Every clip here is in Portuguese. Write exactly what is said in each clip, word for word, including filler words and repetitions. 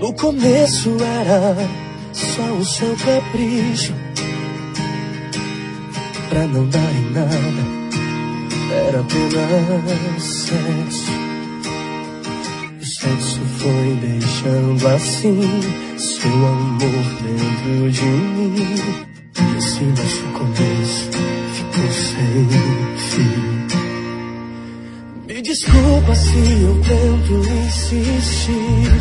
No começo era só o seu capricho, pra não dar em nada, era apenas sexo. O sexo foi deixando assim seu amor dentro de mim, e assim nosso começo ficou sem fim. Me desculpa se eu tento insistir,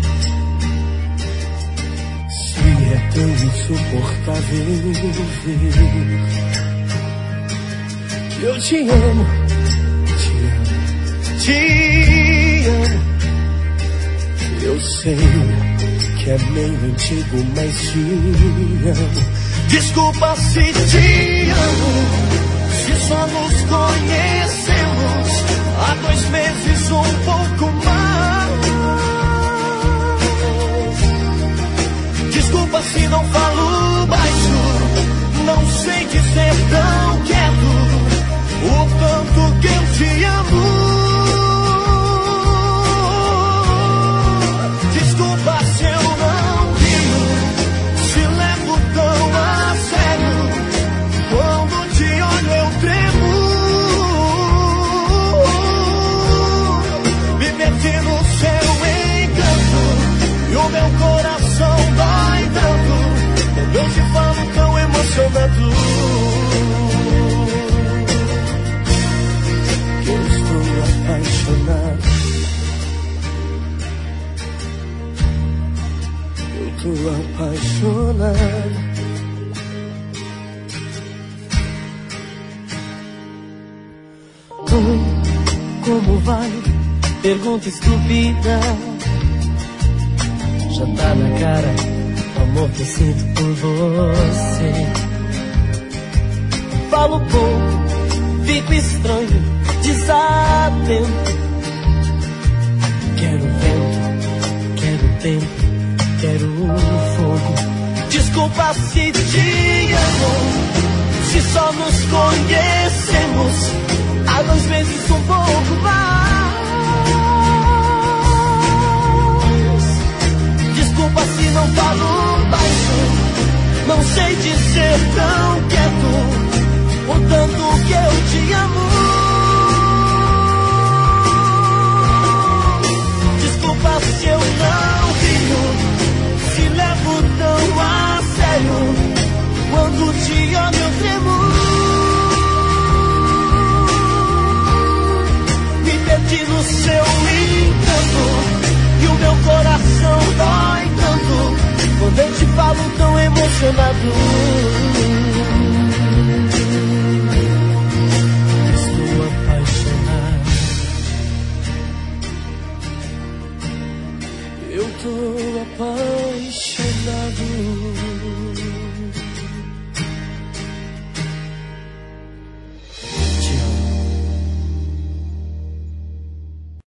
se é tão insuportável ver que eu te amo, te amo, te amo. Eu sei que é meio antigo, mas te amo. Desculpa se te amo, se só nos conhecemos há dois meses ou um pouco mais. Desculpa se não falo baixo, não sei dizer tão quieto o tanto que eu te amo. Desculpa se eu não rio, se levo tão a sério, quando te olho eu tremo. Me perdi no seu encanto e o meu coração dói tanto quando eu te falo tão emocionado que eu estou apaixonado. Eu tô apaixonado. Oi, como vai? Pergunta estúpida. Já tá na cara o amor que eu sinto por você. Falo pouco, fico estranho, desatento. Quero vento, quero tempo, quero fogo. Desculpa se te amo, se só nos conhecemos há dois meses um pouco mais. Desculpa se não falo baixo, não sei dizer tão quieto o tanto que eu te amo. Desculpa se eu não rio, se levo tão a sério, quando te amo eu tremo. Me perdi no seu encanto e o meu coração dói tanto quando eu te falo tão emocionado.